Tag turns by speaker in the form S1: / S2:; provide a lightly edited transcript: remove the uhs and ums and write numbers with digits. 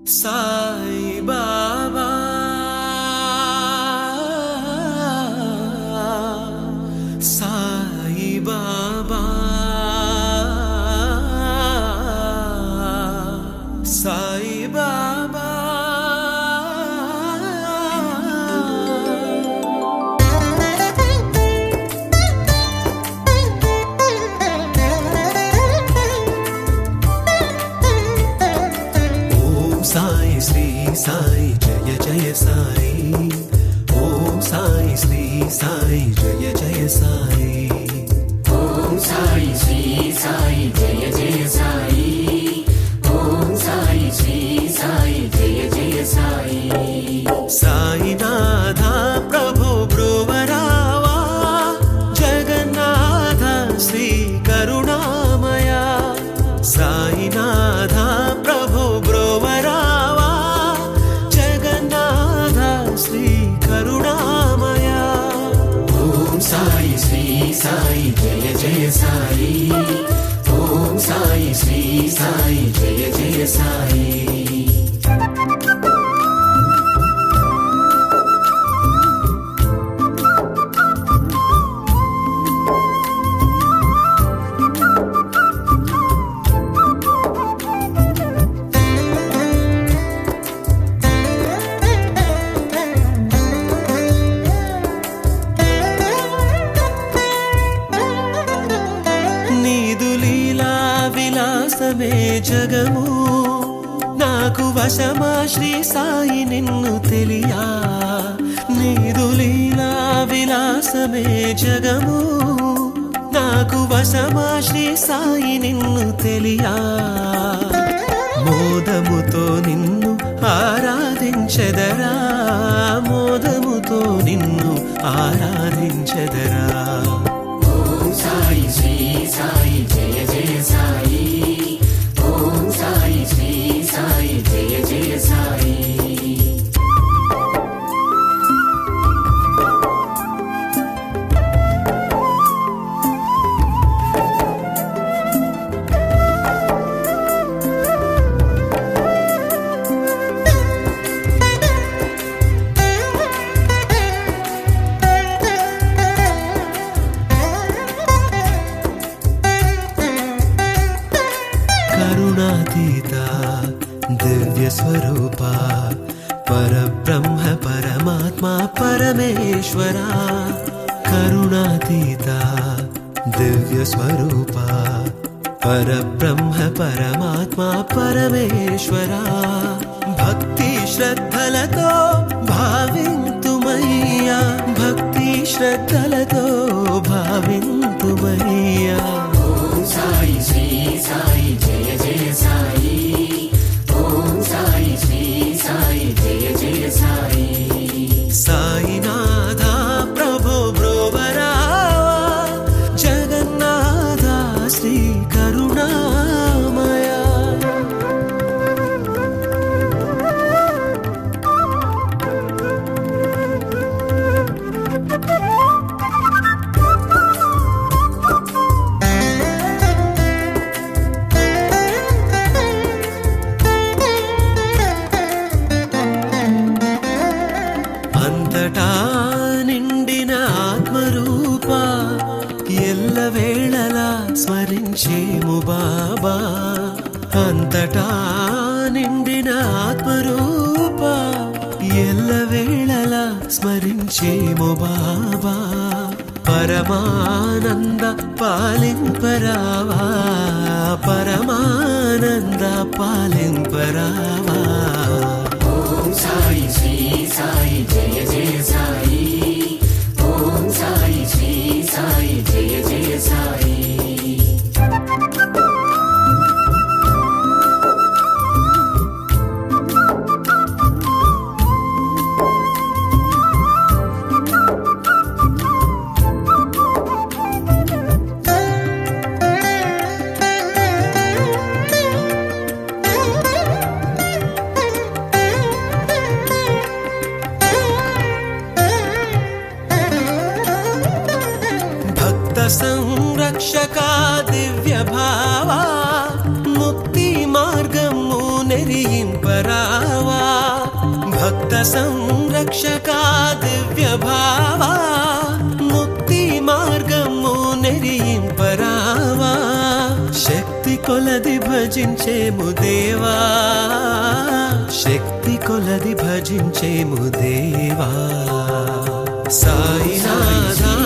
S1: సాయి బాబా సాయి బాబా సాయి బాబా సాయి శ్రీ సాయి జయ జయ సాయి ఓం సాయి శ్రీ సాయి జయ జయ సాయి
S2: ఓం సాయి శ్రీ సాయి జయ జయ సాయి ఓం సాయి శ్రీ సాయి జయ జయ సాయి
S1: సాయినాథ ప్రభు బ్రువరావా జగన్నాథ శ్రీ కరుణామయ సాయినాథ ప్రభు బ్రువరావా జగన్నాథ శ్రీ కరుణామయ
S2: ఓం సాయి శ్రీ సాయి జయ జయ సాయి ఓం సాయి శ్రీ సాయి జయ జయ సాయి
S1: విలాసమే జగము నాకు వశమా శ్రీ సాయి నిన్ను తెలియా నీదు లీలా విలాసమే జగము నాకు వశమా శ్రీ సాయి నిన్ను తెలియా మోదముతో నిన్ను ఆరాధించెదరా మోదముతో నిన్ను ఆరాధించెదరా
S2: ఓం సాయి శ్రీ సాయి జయ జయ సాయి ఓం సాయి శ్రీ సాయి జయ జయ సాయి
S1: కరుణాతీత దివ్య స్వరూప పరబ్రహ్మ పరమాత్మ పరమేశ్వర కరుణాతీత దివ్య స్వరూప పరబ్రహ్మ పరమాత్మ పరమేశ్వర భక్తి శ్రద్ధలతో భావింతుమయ్యా భక్తి శ్రద్ధలతో భావింతుమయ్యా
S2: ఓం సాయి శ్రీ సాయి జయ జయ సాయి ఓం సాయి శ్రీ సాయి జయ జయ సాయి
S1: సాయినాథ ప్రభు బ్రువరావా జగన్నాథ శ్రీ కరుణామయ అంతటా నిండిన ఆత్మరూప ఎల్లవేళలా స్మరించేము బాబా అంతటా నిండిన ఆత్మరూప ఎల్లవేళలా స్మరించేము బాబా పరమానంద పాలింపరావా పరమానంద పాలింపరావా
S2: ఓం సాయి శ్రీ సాయి జయ జయ సాయి ఓం సాయి శ్రీ సాయి జయ జయ సాయి
S1: నెరవేర్పరావా భక్త సంరక్షకా దివ్య భావా ముక్తి మార్గము నెరియింపరావా శక్తి కొలది భజించేము దేవా శక్తి కొలది భజించేము దేవా సాయినాథా